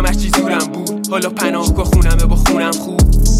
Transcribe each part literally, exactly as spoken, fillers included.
داشتم هرچی زورم بود، حالا پناهگاه خونمه با خونم خوب.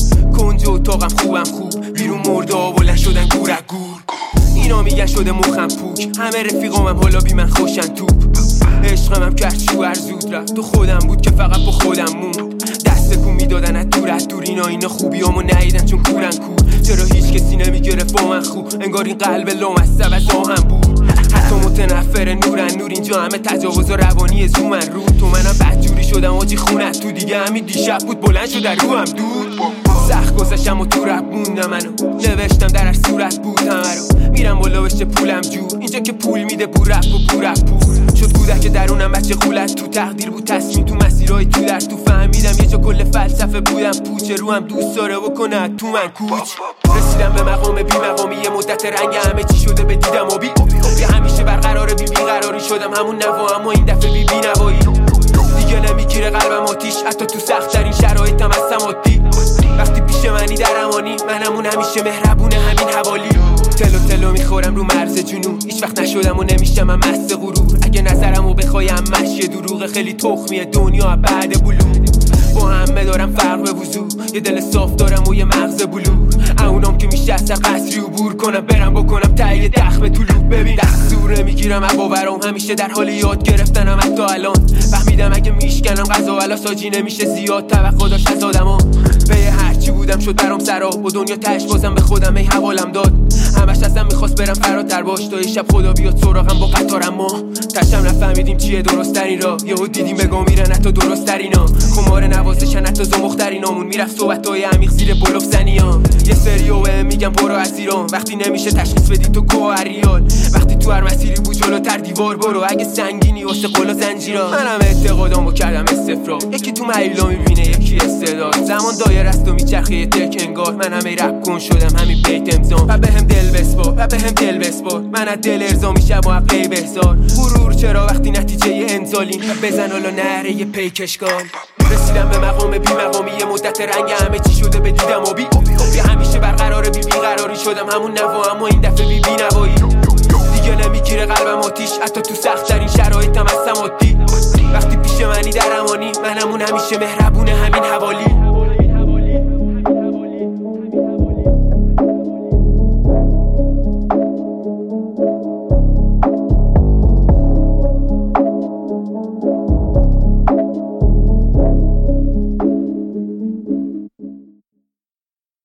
کنج اتاقم خوبم خوب، بیرون مرده ها بلند شدن گورک گور. اینا میگن شده مخم پوک، همه رفیقامم حالا بی من خوشن توپ. عشقم هم کرد شوهر زود رفت، تو خودم بود که فقط با خودم موند. دست کو میدادن از دور از دور، اینا اینا خوبیامو ندیدن چون کورن کور. چرا هیچ کسی نمیگرفت با من خوب، انگار این قلب لامصب از آهن بود. حتی متنفر نورن نور، اینجا همه تجاوز و روانی زومن رو. تو منم بدجوری شدم آجی خونت تو دیگه، همین دیشب بود بلند شد در روحم دور. سخت گذشتم و تو رب موندم، منو نوشتم در هر صورت بود همه رو. میرم بالا بشه پولم جور، اینجا که پول میده پول رفت و پول رفت پول. شد کودک درونم بچه خولت، تو تقدیر بود تصمیم، تو مسیرهای تو در تو فهمیدم یه جا کل فلسفه بودم پوچه. رو هم دوست داره بکنه تو من کوچ. رسیدم به مقام بی مقامی، یه مدت رنگ همه چی شده به دیدم و بی بی همیشه برقرار بی بیقراری شدم همون نوا، اما این دفعه بی بی نوایی. دیگه نمیگیره قلبم آتیش، حتی تو سخت ترین شرایطم هستم عادی. وقتی پیش منی در امانی، منمون همیشه مهربونه همین حوالی. تلو تلو میخورم رو مرز جنون، هیچ وقت نشدم و نمیشم من مست غرور. اگه نظرمو بخوایم مشی دروغ، خیلی تخمیه دنیا بعد بلور. با همه دارم فرق به وضوح، یه دل صاف دارم و یه مغز بلور. اونام که میشه از قصری عبور کنم، برم بکنم تایید دخمه طلوع. ببین دستور نمیگیرم از باورام، همیشه در حال یاد گرفتنم حتی الان. فهمیدم اگه میشکنم غذا ولا ساجی نمیشه زیاد توقع داشت از آدما. به هرچی بودم شد برام سراب، با دنیا تش بازم به خودم ای حوالم داد. همش ازم میخواست برم فراتر باش، تا یه شب خدا بیاد سراغم با قطارم. ما تشم نفهمیدیم چیه درست ترین را، یهو دیدیم بگا میرن حتی درست ترینا. خمار نوازشن حتی زمخترینامون، میرفت صحبتای عمیق زیر بلوف زنیان. یه سریو به میگم برو از ایران، وقتی نمیشه تشخیص بدی تو گوهریان. وقتی تو هر مسیری بود جلوتر دیوار برو، اگه سنگینی واسه قلا زنجیران. منم اعتقادامو کردم استفراغ، یکی تو مایلا میبینه یکی استعداد. زمان دایر است و میچرخه یه تک انگار، من همه رپ کن شدم همین بیت امضا. و بهم دل بسپار و بهم دل بسپار، من از دل ارضا میشم و حقه بهزار. غرور چرا وقتی نتیجه انزالین، بزن حالا نهره یه پیکشگان. رسیدم به مقام بی مقامی، یه مدت رنگ همه چی شده به دیدم و بی بی همیشه برقرار بی بیقراری شدم همون نوا، اما این دفعه بی بی نوایی. دیگه نمیگیره قلبم آتیش، حتی تو سخت ترین شرایطم هستم عادی. وقتی پیش منی در امانی، منمون همیشه مهربون.